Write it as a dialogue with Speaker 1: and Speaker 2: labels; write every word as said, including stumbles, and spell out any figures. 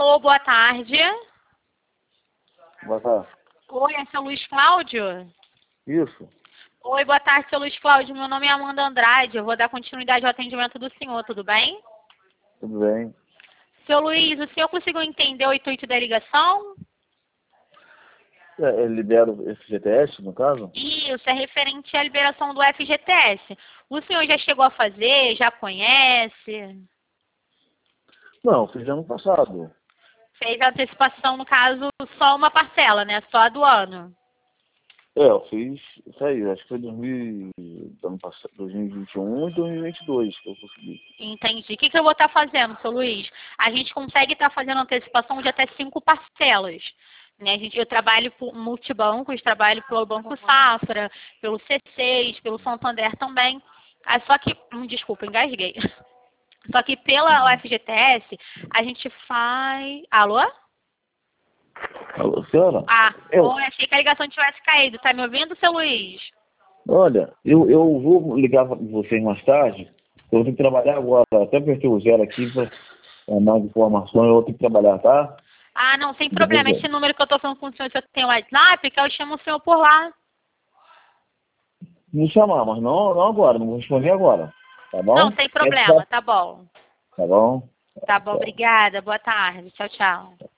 Speaker 1: Alô, boa tarde.
Speaker 2: Boa tarde.
Speaker 1: Oi, é seu Luiz Cláudio?
Speaker 2: Isso.
Speaker 1: Oi, boa tarde, seu Luiz Cláudio. Meu nome é Amanda Andrade. Eu vou dar continuidade ao atendimento do senhor, tudo bem?
Speaker 2: Tudo bem.
Speaker 1: Seu Luiz, o senhor conseguiu entender o intuito da ligação?
Speaker 2: É, ele libera o F G T S, no caso?
Speaker 1: Isso, é referente à liberação do F G T S. O senhor já chegou a fazer? Já conhece?
Speaker 2: Não, fiz ano passado.
Speaker 1: Fez a antecipação, no caso, só uma parcela, né? Só a do ano.
Speaker 2: É, eu fiz isso aí, acho que foi dois mil, ano passado, dois mil e vinte e um e dois mil e vinte e dois que eu consegui.
Speaker 1: Entendi. O que, que eu vou estar fazendo, seu Luiz? A gente consegue estar fazendo antecipação de até cinco parcelas. Né? A gente, eu trabalho por multibancos, trabalho pelo Banco Safra, pelo C seis, pelo Santander também. Ah, só que, hum, desculpa, engasguei. Só que pela U F G T S, a gente faz... Alô?
Speaker 2: Alô, senhora?
Speaker 1: Ah,
Speaker 2: Eu,
Speaker 1: oi, achei que a ligação tivesse caído. Tá me ouvindo, seu Luiz?
Speaker 2: olha, eu, eu vou ligar para vocês mais tarde. Eu tenho que trabalhar agora. Até apertei o zero aqui para mais informações. Eu tenho que trabalhar, tá?
Speaker 1: Ah, não, sem
Speaker 2: Depois
Speaker 1: problema.
Speaker 2: eu-
Speaker 1: Esse número que eu tô falando com o senhor, se eu tenho WhatsApp, que eu chamo o senhor por lá.
Speaker 2: Me chamar, mas não, não agora. Não vou responder agora. Tá
Speaker 1: Não,
Speaker 2: bom?
Speaker 1: sem
Speaker 2: Quer
Speaker 1: problema,
Speaker 2: ficar?
Speaker 1: tá bom.
Speaker 2: Tá bom?
Speaker 1: Tá bom,
Speaker 2: Tchau.
Speaker 1: obrigada. Boa tarde. Tchau, tchau.